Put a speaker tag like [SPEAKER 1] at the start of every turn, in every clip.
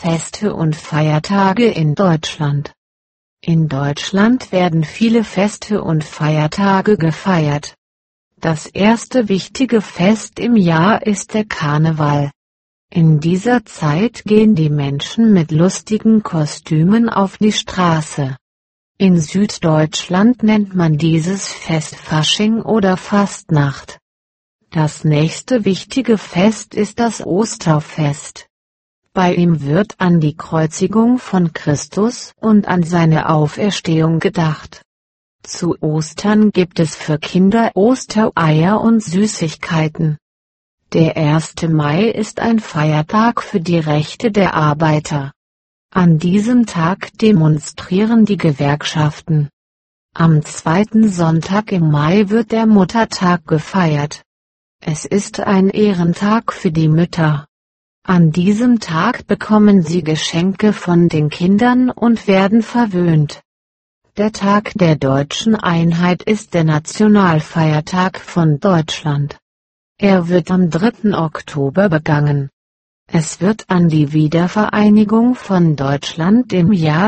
[SPEAKER 1] Feste und Feiertage in Deutschland. In Deutschland werden viele Feste und Feiertage gefeiert. Das erste wichtige Fest im Jahr ist der Karneval. In dieser Zeit gehen die Menschen mit lustigen Kostümen auf die Straße. In Süddeutschland nennt man dieses Fest Fasching oder Fastnacht. Das nächste wichtige Fest ist das Osterfest. Bei ihm wird an die Kreuzigung von Christus und an seine Auferstehung gedacht. Zu Ostern gibt es für Kinder Ostereier und Süßigkeiten. Der 1. Mai ist ein Feiertag für die Rechte der Arbeiter. An diesem Tag demonstrieren die Gewerkschaften. Am 2. Sonntag im Mai wird der Muttertag gefeiert. Es ist ein Ehrentag für die Mütter. An diesem Tag bekommen sie Geschenke von den Kindern und werden verwöhnt. Der Tag der Deutschen Einheit ist der Nationalfeiertag von Deutschland. Er wird am 3. Oktober begangen. Es wird an die Wiedervereinigung von Deutschland im Jahr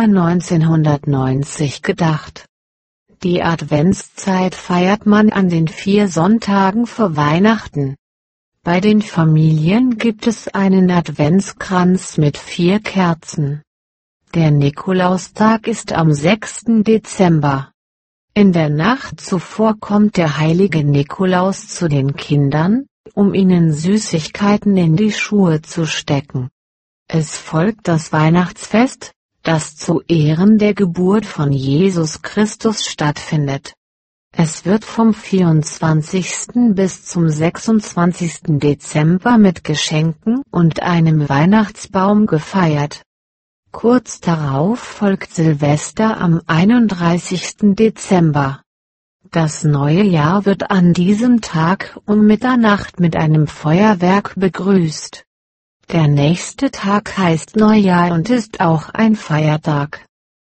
[SPEAKER 1] 1990 gedacht. Die Adventszeit feiert man an den 4 Sonntagen vor Weihnachten. Bei den Familien gibt es einen Adventskranz mit 4 Kerzen. Der Nikolaustag ist am 6. Dezember. In der Nacht zuvor kommt der heilige Nikolaus zu den Kindern, um ihnen Süßigkeiten in die Schuhe zu stecken. Es folgt das Weihnachtsfest, das zu Ehren der Geburt von Jesus Christus stattfindet. Es wird vom 24. bis zum 26. Dezember mit Geschenken und einem Weihnachtsbaum gefeiert. Kurz darauf folgt Silvester am 31. Dezember. Das neue Jahr wird an diesem Tag um Mitternacht mit einem Feuerwerk begrüßt. Der nächste Tag heißt Neujahr und ist auch ein Feiertag.